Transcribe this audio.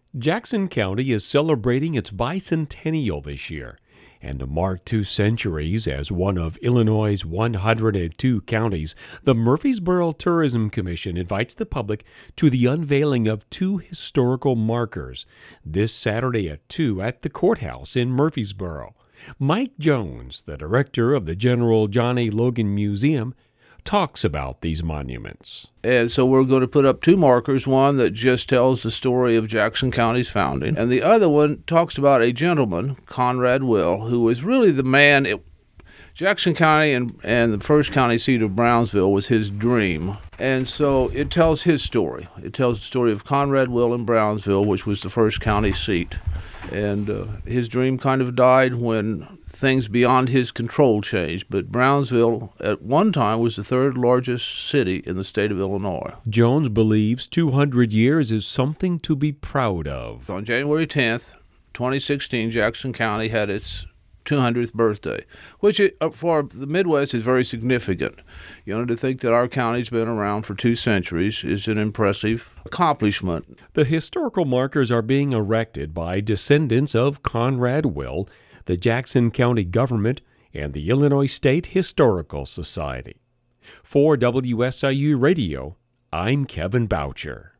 Jackson County is celebrating its bicentennial this year, and to mark 2 centuries as one of Illinois' 102 counties, the Murfreesboro Tourism Commission invites the public to the unveiling of 2 historical markers this Saturday at 2 at the courthouse in Murfreesboro. Mike Jones, the director of the General John A. Logan Museum, talks about these monuments. And so we're going to put up 2 markers, one that just tells the story of Jackson County's founding, and the other one talks about a gentleman, Conrad Will, who was really the man. Jackson County and the first county seat of Brownsville was his dream. And so it tells his story. It tells the story of Conrad Will in Brownsville, which was the first county seat. And his dream kind of died when things beyond his control changed. But Brownsville, at one time, was the 3rd largest city in the state of Illinois. Jones believes 200 years is something to be proud of. On January 10th, 2016, Jackson County had its 200th birthday, which for the Midwest is very significant. To think that our county's been around for 2 centuries is an impressive accomplishment. The historical markers are being erected by descendants of Conrad Will, the Jackson County government, and the Illinois State Historical Society. For WSIU Radio, I'm Kevin Boucher.